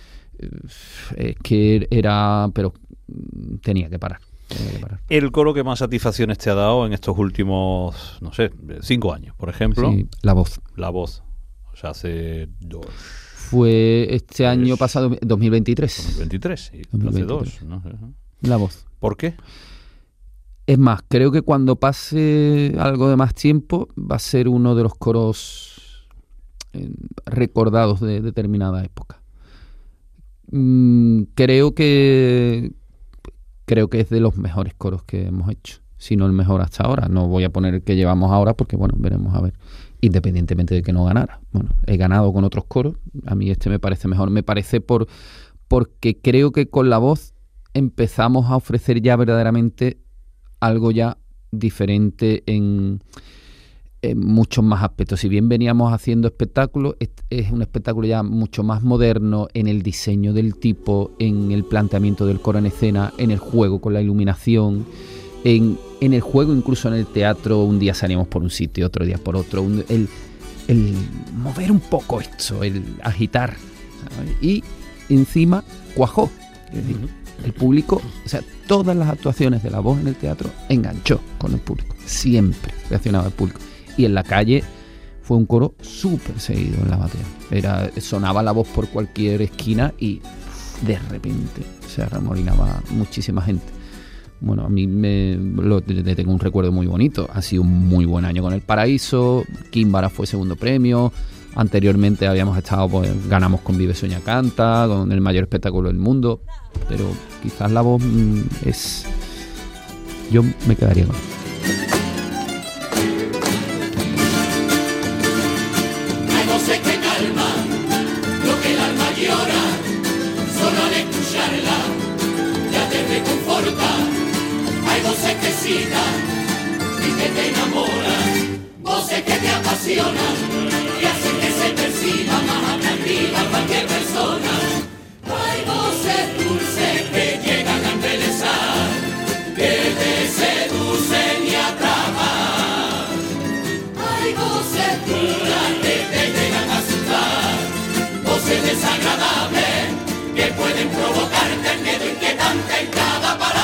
Es eh, que era, pero tenía que parar. ¿El coro que más satisfacciones te ha dado en estos últimos, no sé, cinco años, por ejemplo? Sí, La Voz. La Voz. O sea, hace dos. Fue este pues, año pasado, dos mil veintitrés. dos mil veintitrés, sí. dos mil veintitrés. Hace dos, ¿no? La Voz. ¿Por qué? Es más, creo que cuando pase algo de más tiempo va a ser uno de los coros eh, recordados de determinada época. Mm, creo que... Creo que es de los mejores coros que hemos hecho, si no el mejor hasta ahora. No voy a poner el que llevamos ahora porque, bueno, veremos a ver, independientemente de que no ganara. Bueno, he ganado con otros coros, a mí este me parece mejor. Me parece por porque creo que con La Voz empezamos a ofrecer ya verdaderamente algo ya diferente en, en muchos más aspectos. Si bien veníamos haciendo espectáculos, es, es un espectáculo ya mucho más moderno en el diseño del tipo, en el planteamiento del coro en escena, en el juego con la iluminación, en, en el juego incluso en el teatro. Un día salíamos por un sitio, otro día por otro, un, el, el mover un poco esto, el agitar, ¿sabes? Y encima cuajó. Es decir, el público, o sea, todas las actuaciones de La Voz en el teatro enganchó con el público, siempre reaccionaba el público. Y en la calle fue un coro súper seguido en la batea. Era, sonaba La Voz por cualquier esquina y de repente se arremolinaba muchísima gente. Bueno, a mí me lo, le tengo un recuerdo muy bonito. Ha sido un muy buen año con El Paraíso. Químbara fue segundo premio. Anteriormente habíamos estado, pues ganamos con Vive Sueña Canta, con el mayor espectáculo del mundo. Pero quizás La Voz mmm, es... Yo me quedaría con él. Hay voces que citan y que te enamoran, voces que te apasionan y hacen que se perciba más atractiva cualquier persona. Hay voces dulces que llegan a embelezar, que te seducen y atrapan. Hay voces duras que te llegan a asustar, voces desagradables que pueden provocarte el miedo inquietante en cada palabra.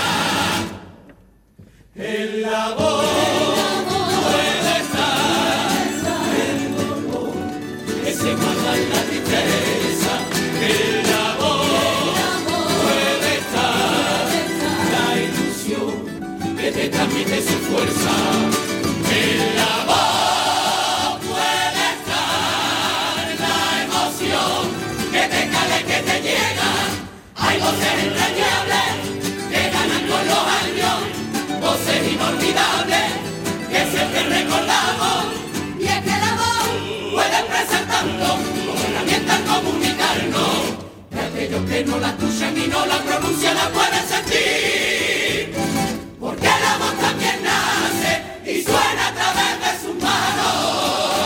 En La Voz puede estar el dolor que se guarda en la tristeza. En La Voz puede estar la ilusión que te transmite su fuerza. En La Voz puede estar la emoción que te cala y que te llega. Hay voces entrañables que ganan con los años, voces inolvidables que siempre recordamos. Y es que La Voz puede expresar tanto como herramienta al comunicarnos, que aquellos que no la escuchan y no la pronuncian la pueden sentir, porque La Voz también nace y suena a través de sus manos.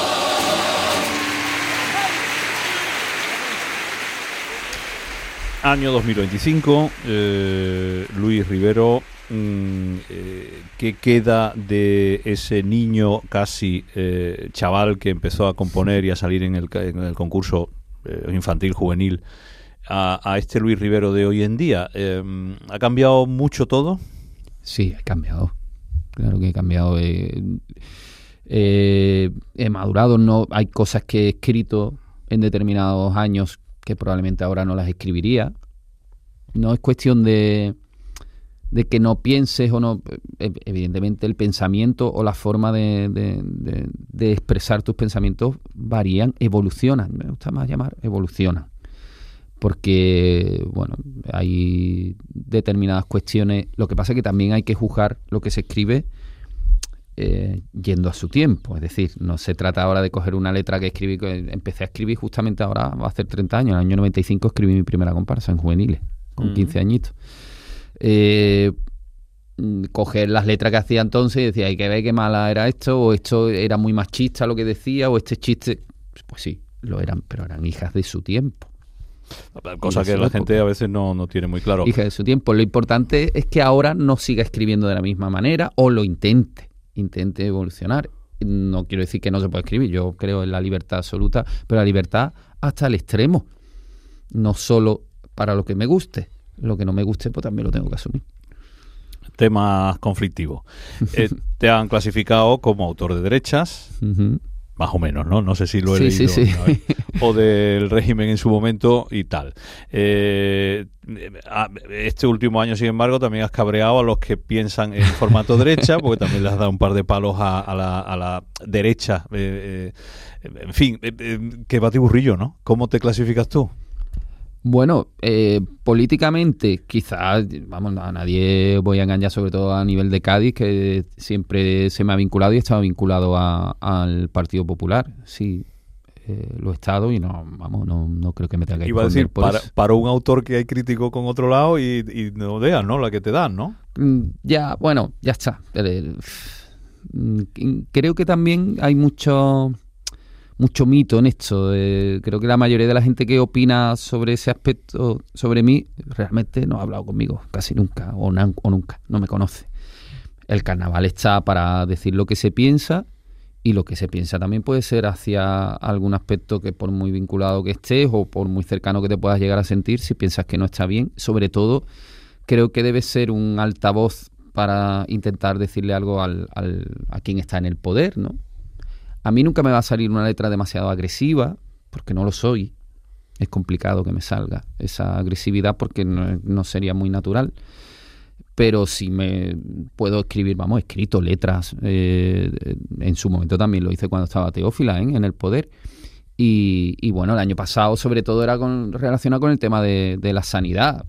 Año dos mil veinticinco, eh, Luis Rivero. Eh, ¿Qué queda de ese niño casi eh, chaval que empezó a componer y a salir en el, en el concurso eh, infantil juvenil a, a este Luis Rivero de hoy en día? Eh, ¿Ha cambiado mucho todo? Sí, ha cambiado. Claro que he cambiado. Eh, eh, he madurado. No, hay cosas que he escrito en determinados años que probablemente ahora no las escribiría. No es cuestión de de que no pienses o no, evidentemente el pensamiento o la forma de, de, de, de expresar tus pensamientos varían, evolucionan, me gusta más llamar evolucionan, porque bueno, hay determinadas cuestiones. Lo que pasa es que también hay que juzgar lo que se escribe eh, yendo a su tiempo, es decir, no se trata ahora de coger una letra que escribí, que empecé a escribir justamente ahora, va a hacer treinta años, en el año noventa y cinco escribí mi primera comparsa en juveniles, con quince añitos. Eh, coger las letras que hacía entonces y decía, hay que ver qué mala era esto, o esto era muy machista lo que decía, o este chiste... Pues sí, lo eran, pero eran hijas de su tiempo. Cosa que la gente a veces no, no tiene muy claro. Hijas de su tiempo. Lo importante es que ahora no siga escribiendo de la misma manera, o lo intente, intente evolucionar. No quiero decir que no se pueda escribir, yo creo en la libertad absoluta, pero la libertad hasta el extremo. No solo para lo que me guste, lo que no me guste pues también lo tengo que asumir. Temas conflictivos. Eh, te han clasificado como autor de derechas, uh-huh. más o menos, ¿no? No sé si lo he sí, leído. Sí, sí. O del régimen en su momento y tal. Eh, este último año, sin embargo, también has cabreado a los que piensan en formato derecha, porque también les has dado un par de palos a, a, la, a la derecha. Eh, eh, en fin, eh, eh, qué batiburrillo, ¿no? ¿Cómo te clasificas tú? Bueno, eh, políticamente quizás, vamos, a nadie voy a engañar, sobre todo a nivel de Cádiz, que siempre se me ha vinculado y he estado vinculado a, al Partido Popular. Sí, eh, lo he estado y no, vamos, no, no creo que me tenga que Iba a decir, por para, eso. para un autor que hay crítico con otro lado y, y no deas, ¿no? La que te dan, ¿no? Ya, bueno, ya está. Creo que también hay mucho... mucho mito en esto. Eh, creo que la mayoría de la gente que opina sobre ese aspecto, sobre mí, realmente no ha hablado conmigo casi nunca o, na- o nunca, no me conoce. El carnaval está para decir lo que se piensa, y lo que se piensa también puede ser hacia algún aspecto que por muy vinculado que estés o por muy cercano que te puedas llegar a sentir, si piensas que no está bien. Sobre todo, creo que debe ser un altavoz para intentar decirle algo al, al, a quien está en el poder, ¿no? A mí nunca me va a salir una letra demasiado agresiva, porque no lo soy. Es complicado que me salga esa agresividad porque no, no sería muy natural. Pero sí me puedo escribir, vamos, he escrito letras. Eh, en su momento también lo hice cuando estaba Teófila, ¿eh? En el poder. Y, y bueno, el año pasado sobre todo era con, relacionado con el tema de, de la sanidad,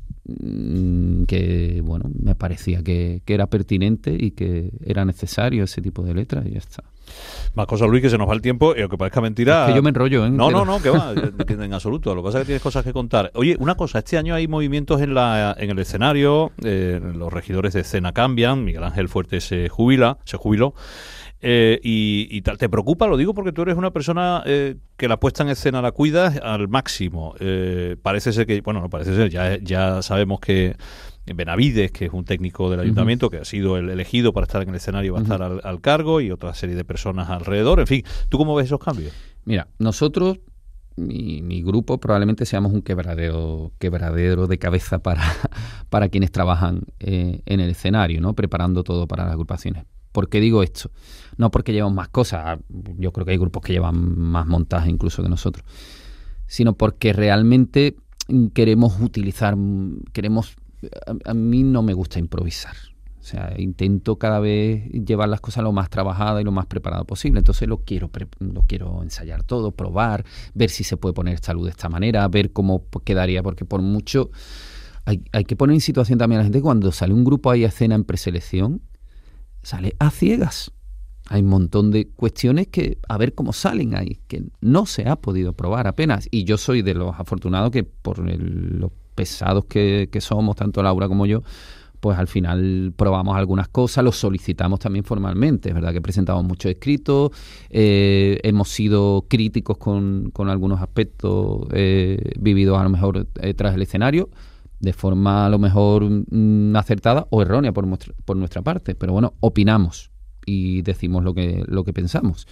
que bueno, me parecía que, que era pertinente y que era necesario ese tipo de letras y ya está. Más cosas, Luis, que se nos va el tiempo y aunque parezca mentira... Es que yo me enrollo, ¿eh? No, no, no, que va, en absoluto. Lo que pasa es que tienes cosas que contar. Oye, una cosa, este año hay movimientos en la en el escenario, eh, los regidores de escena cambian, Miguel Ángel Fuerte se jubila, se jubiló, eh, y, y tal. ¿Te preocupa? Lo digo porque tú eres una persona eh, que la puesta en escena la cuidas al máximo. Eh, parece ser que, bueno, no parece ser, ya, ya sabemos que Benavides, que es un técnico del ayuntamiento, uh-huh. que ha sido el elegido para estar en el escenario, va a uh-huh. estar al, al cargo, y otra serie de personas alrededor. En fin, ¿tú cómo ves esos cambios? Mira, nosotros, mi, mi grupo, probablemente seamos un quebradero, quebradero de cabeza para, para quienes trabajan eh, en el escenario, ¿no? Preparando todo para las agrupaciones. ¿Por qué digo esto? No porque llevamos más cosas, yo creo que hay grupos que llevan más montaje incluso que nosotros, sino porque realmente queremos utilizar, queremos... A, a mí no me gusta improvisar. O sea, intento cada vez llevar las cosas lo más trabajadas y lo más preparado posible. Entonces lo quiero pre- lo quiero ensayar todo, probar, ver si se puede poner esta luz de esta manera, ver cómo quedaría, porque por mucho... Hay, hay que poner en situación también a la gente, cuando sale un grupo ahí a escena en preselección, sale a ciegas. Hay un montón de cuestiones que a ver cómo salen ahí, que no se ha podido probar apenas. Y yo soy de los afortunados que por el, los pesados que, que somos, tanto Laura como yo, pues al final probamos algunas cosas, los solicitamos también formalmente. Es verdad que presentamos muchos escritos, eh, hemos sido críticos con, con algunos aspectos eh, vividos a lo mejor eh, tras el escenario, de forma a lo mejor mm, acertada o errónea por nuestra, por nuestra parte, pero bueno, opinamos y decimos lo que, lo que pensamos.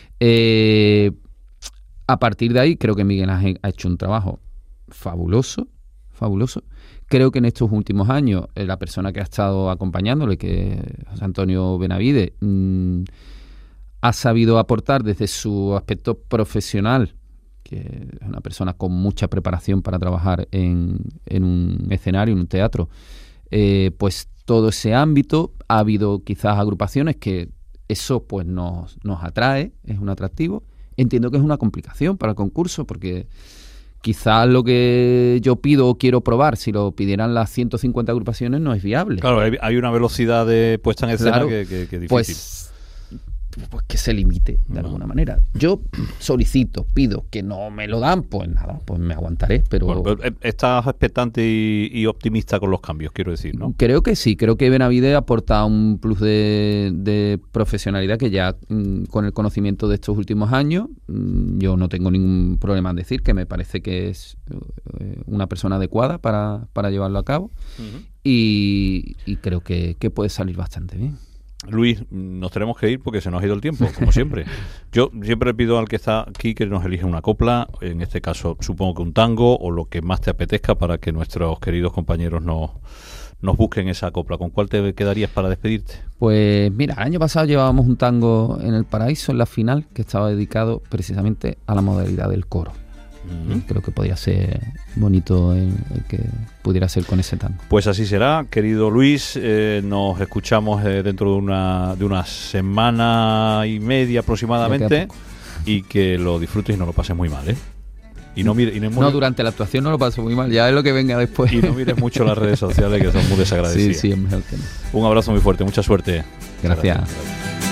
Eh, a partir de ahí creo que Miguel Ángel ha hecho un trabajo fabuloso, fabuloso. Creo que en estos últimos años eh, la persona que ha estado acompañándole, que es José Antonio Benavides, mmm, ha sabido aportar desde su aspecto profesional, que es una persona con mucha preparación para trabajar en, en un escenario, en un teatro, eh, pues todo ese ámbito. Ha habido quizás agrupaciones que eso pues nos, nos atrae, es un atractivo. Entiendo que es una complicación para el concurso, porque quizás lo que yo pido o quiero probar, si lo pidieran las ciento cincuenta agrupaciones, no es viable. Claro, hay, hay una velocidad de puesta en escena, claro, que, que, que es difícil. Pues pues que se limite de alguna manera. Yo solicito, pido que no me lo dan, pues nada, pues me aguantaré, pero... Bueno, estás expectante y, y optimista con los cambios, quiero decir, ¿no? Creo que sí, creo que Benavidez aporta un plus de, de profesionalidad que ya mmm, con el conocimiento de estos últimos años, mmm, yo no tengo ningún problema en decir que me parece que es eh, una persona adecuada para, para llevarlo a cabo. Uh-huh. y, y creo que, que puede salir bastante bien. Luis, nos tenemos que ir porque se nos ha ido el tiempo, como siempre. Yo siempre pido al que está aquí que nos elija una copla, en este caso supongo que un tango o lo que más te apetezca para que nuestros queridos compañeros nos, nos busquen esa copla. ¿Con cuál te quedarías para despedirte? Pues mira, el año pasado llevábamos un tango en el Paraíso, en la final, que estaba dedicado precisamente a la modalidad del coro. Uh-huh. Creo que podía ser bonito el, el que pudiera ser con ese tango. Pues así será, querido Luis. Eh, nos escuchamos eh, dentro de una de una semana y media aproximadamente, y que lo disfrutes y no lo pases muy mal, ¿eh? Y no, mire, y no, no, durante la actuación no lo paso muy mal, ya es lo que venga después. Y no mires mucho las redes sociales, que son muy desagradecidas. Sí, sí, es mejor que no. Un abrazo muy fuerte, mucha suerte. Gracias. Gracias.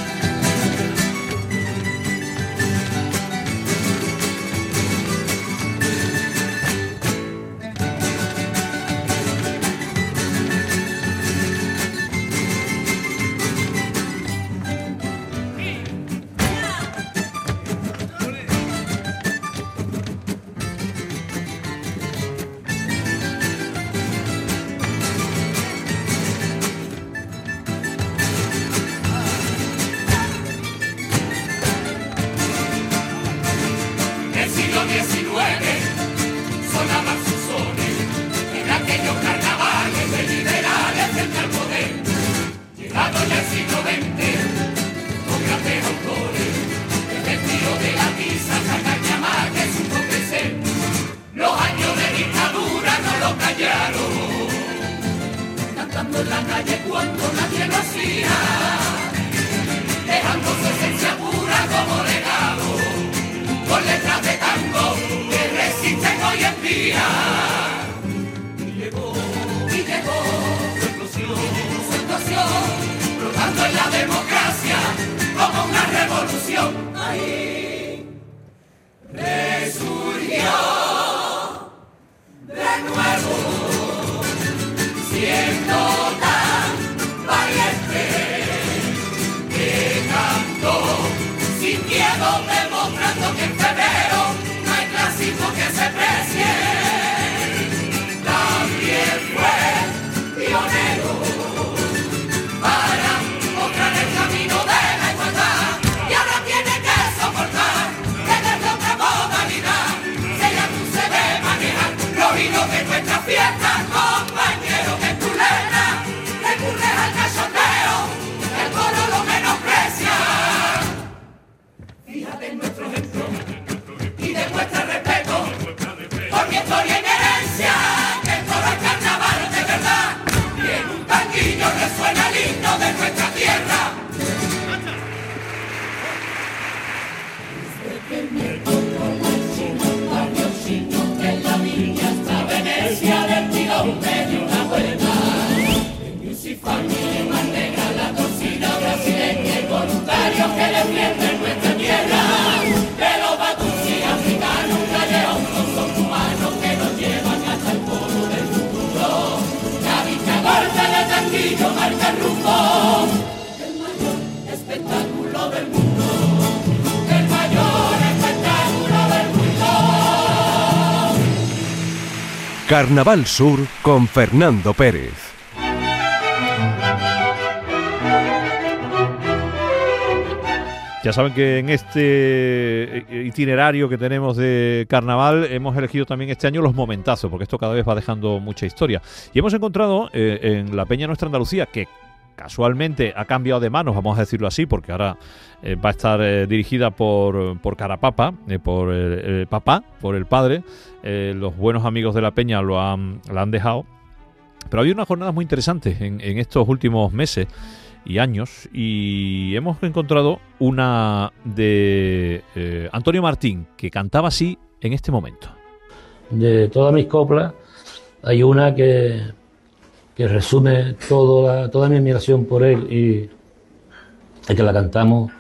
Carnaval Sur con Fernando Pérez. Ya saben que en este itinerario que tenemos de carnaval hemos elegido también este año los momentazos, porque esto cada vez va dejando mucha historia. Y hemos encontrado eh, en la Peña Nuestra Andalucía, que casualmente ha cambiado de manos, vamos a decirlo así, porque ahora eh, va a estar eh, dirigida por, por Carapapa, eh, por el, el papá, por el padre. Eh, los buenos amigos de la Peña lo han, la han dejado. Pero ha habido unas jornadas muy interesantes en, en estos últimos meses y años, y hemos encontrado una de eh, Antonio Martín, que cantaba así en este momento. De todas mis coplas, hay una que, que resume toda, la, toda mi admiración por él, y, y que la cantamos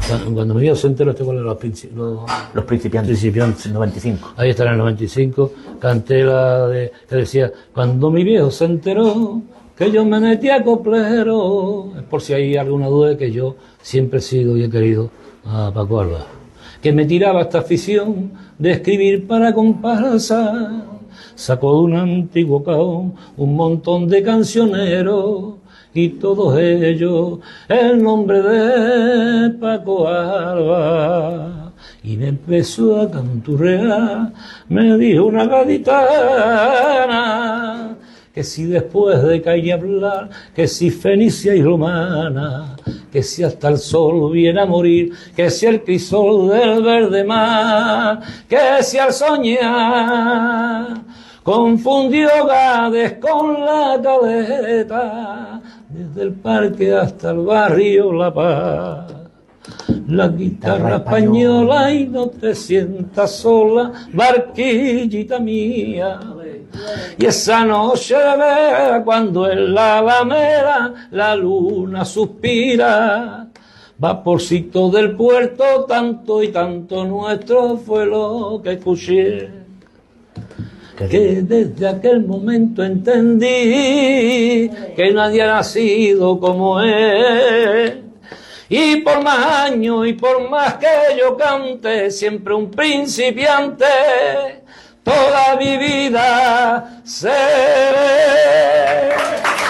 Cuando mi viejo se enteró, este con los, princi los, los principiantes. principiantes. noventa y cinco. Ahí está en el noventa y cinco. Canté la de, que decía, cuando mi viejo se enteró que yo me metí a coplero. Es por si hay alguna duda de que yo siempre he sido y he querido a Paco Alba. Que me tiraba esta afición de escribir para comparsa. Sacó de un antiguo caón un montón de cancioneros. Y todos ellos el nombre de Paco Alba. Y me empezó a canturrear, me dijo una gaditana, que si después de caer hablar, que si Fenicia y romana, que si hasta el sol viene a morir, que si el crisol del verde mar, que si al soñar confundió Gades con la caleta, desde el parque hasta el barrio La Paz. La guitarra española y no te sientas sola, barquillita mía. Y esa noche de vera, cuando en la alameda la luna suspira, vaporcito del puerto, tanto y tanto nuestro fue lo que escuché. Que desde aquel momento entendí que nadie ha nacido como él. Y por más años y por más que yo cante, siempre un principiante, toda mi vida seré.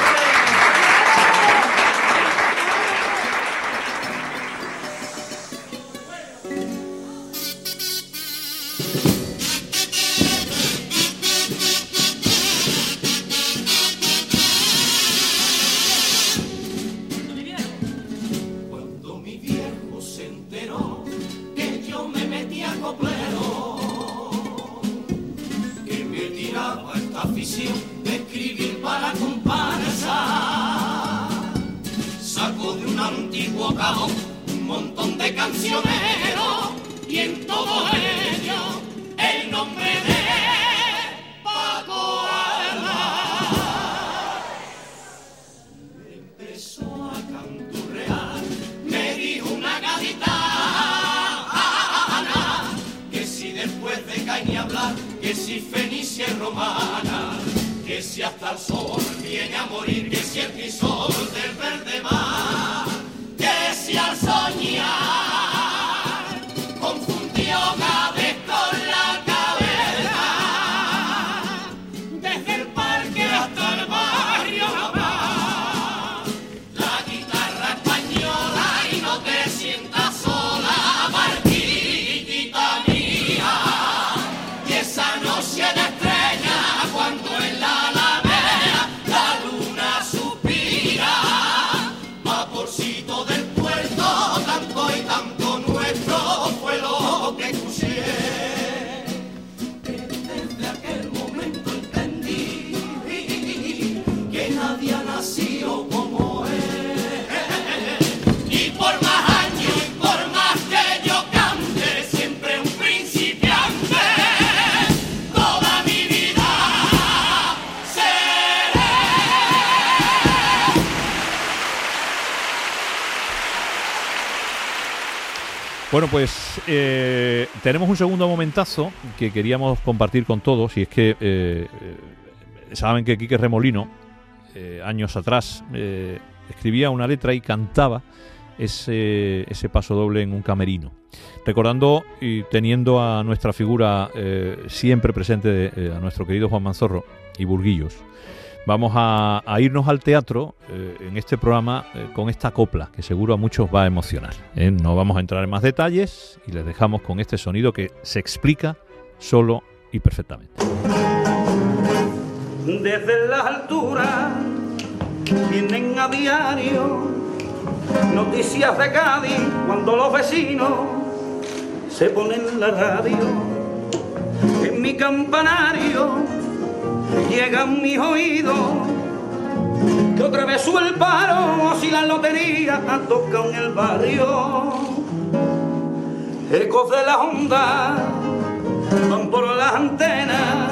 De escribir para comparsa, sacó de un antiguo cajón un montón de cancioneros y en todo ello el nombre de Paco Alba. Me empezó a canturrear, me dijo una gaditana, que si después de caer ni hablar, que si Fenicia y romana, que si hasta el sol viene a morir, que si el crisol del verde mar, que si al soñar confundió Gades con la cabeza, desde el parque hasta el barrio La Paz. La guitarra española y no te sientas sola, barquillita mía. Y esa noche de estrella, cuando en la alameda la luna suspira, vaporcito del puerto, tanto y tanto nuestro fue lo que escuché. Que desde aquel momento entendí que nadie ha nacido como él. Y por más años y por más que yo cante, siempre un principiante, toda mi vida seré. Bueno, pues eh, tenemos un segundo momentazo que queríamos compartir con todos, y es que eh, eh, saben que Quique Remolino, eh, años atrás, eh, escribía una letra y cantaba ese, ese paso doble en un camerino, recordando y teniendo a nuestra figura eh, siempre presente, eh, a nuestro querido Juan Manzorro y Burguillos. Vamos a, a irnos al teatro eh, en este programa eh, con esta copla que seguro a muchos va a emocionar, ¿eh? No vamos a entrar en más detalles y les dejamos con este sonido que se explica solo y perfectamente. Desde las alturas vienen a diario noticias de Cádiz, cuando los vecinos se ponen la radio. En mi campanario llegan mis oídos que otra vez sube el paro, si la lotería toca en el barrio. Ecos de la onda van por las antenas,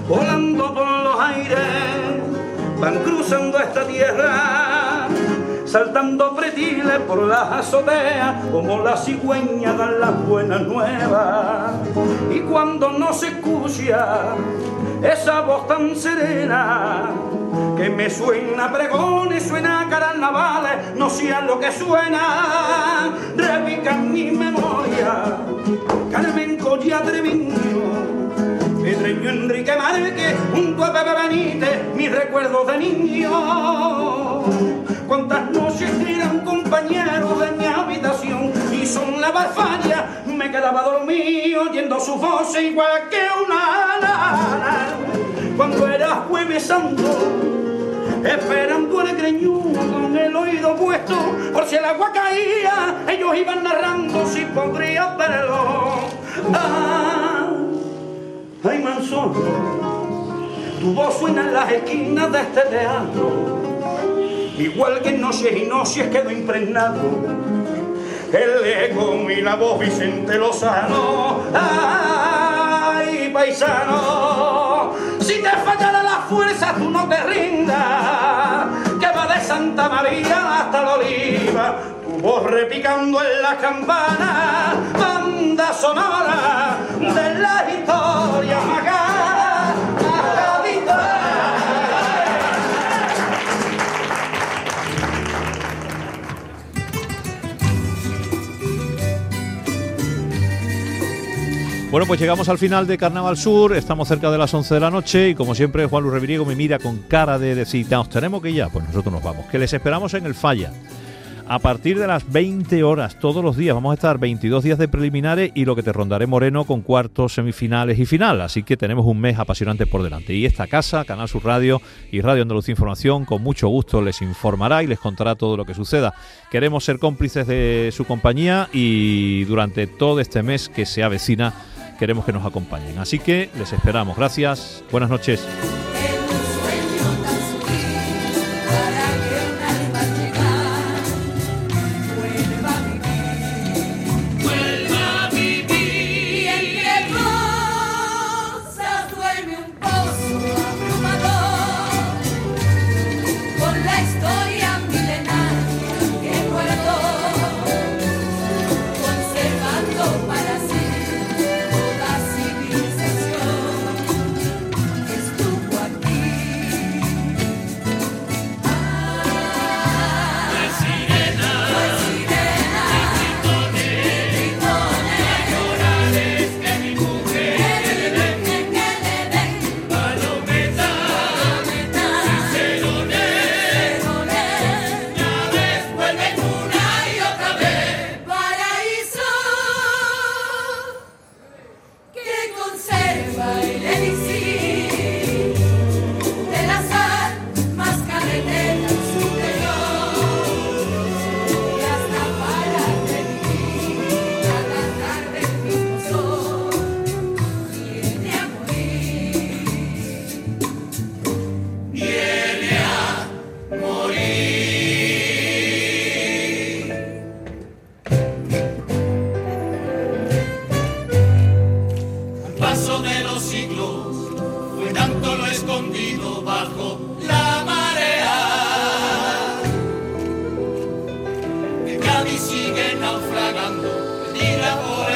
volando por los aires, van cruzando esta tierra, saltando pretiles por las azoteas, como la cigüeña dan las buenas nuevas. Y cuando no se escucha esa voz tan serena, que me suena pregones, suena carnavales, no sea lo que suena, repica en mi memoria Carmen Colla Treviño, Pedreño Enrique Márquez, junto a Pepe Benítez, mis recuerdos de niño. Cuántas noches eran compañeros de mi habitación y son la barfaria, me quedaba dormido oyendo su voz igual que una nana. Cuando era Jueves Santo, esperando el greñudo con el oído puesto, por si el agua caía, ellos iban narrando si podría verlo. Ah, ay, Manzón, tu voz suena en las esquinas de este teatro, igual que en noches y noches quedó impregnado el eco y la voz Vicente Lozano. Ay, paisano, si te fallara la fuerza tú no te rindas, que va de Santa María hasta la Oliva, tu voz repicando en las campanas, banda sonora de la historia magá. Bueno, pues llegamos al final de Carnaval Sur, estamos cerca de las once de la noche y como siempre Juan Luis Reviriego me mira con cara de decir, nos tenemos que ir ya, pues nosotros nos vamos, que les esperamos en el Falla. A partir de las veinte horas, todos los días, vamos a estar veintidós días de preliminares y lo que te rondaré Moreno con cuartos, semifinales y final. Así que tenemos un mes apasionante por delante. Y esta casa, Canal Sur Radio y Radio Andalucía Información, con mucho gusto les informará y les contará todo lo que suceda. Queremos ser cómplices de su compañía y durante todo este mes que se avecina, queremos que nos acompañen. Así que les esperamos. Gracias. Buenas noches. Sigue naufragando, tira por